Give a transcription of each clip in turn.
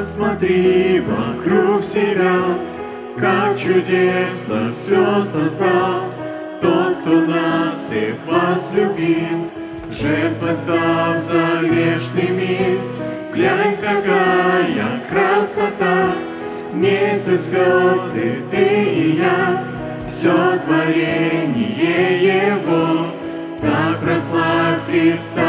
Посмотри вокруг себя, как чудесно все создал тот, кто нас всех возлюбил, жертвой став за грешный мир. Глянь, какая красота, месяц, звезды, ты и я, все творение Его, так прославь Христа.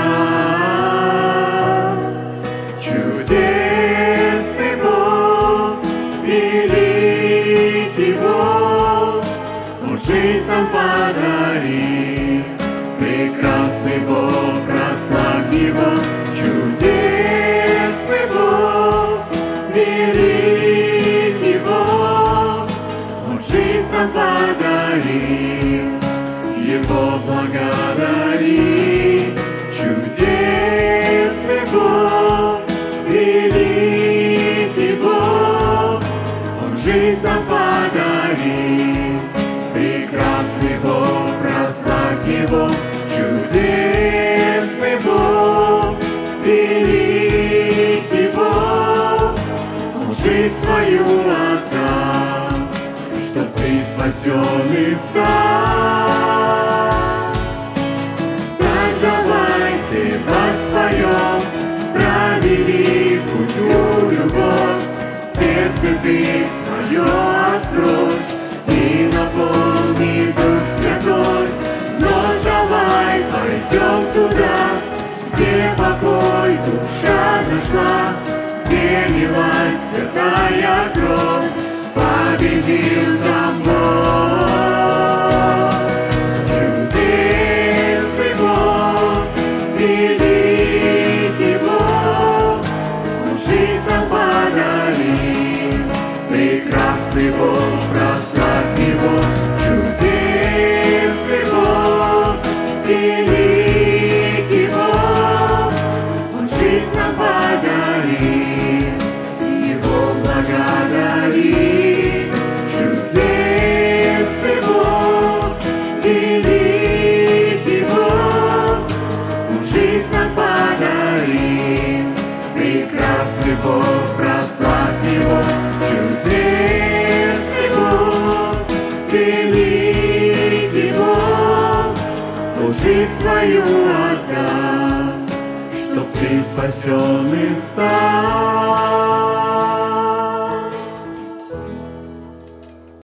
Чудесный Бог, великий Бог, Он жизнь нам подарил. Прекрасный Бог, прославь Его. Чудесный Бог, великий Бог, Он жизнь нам подарил. Его благодари. Чудесный Бог, великий Бог, Он жизнь нам подарил. Прекрасный Бог, прославь Его. Чудесный Бог, великий Бог, Он жизнь свою отдал, чтоб ты спасен и стал. Так давайте воспоем про великую любовь, сердце ты свое открой и наполни Дух Святой. Но давай пойдем туда, где покой душа нашла, где лилась святая кровь, победил там Бог. Чудесный Бог, великий Бог, Он жизнь нам подарил. Прекрасный Бог, прославь Его. Чудесный Бог, великий Бог, Он жизнь нам подарил. Его благодари. Чудесный Бог, великий Бог, Он жизнь нам подарил. Прекрасный Бог, прославь Его. Чудесный Бог, великий Бог, Он жизнь свою отдал, чтоб ты спасен и стал.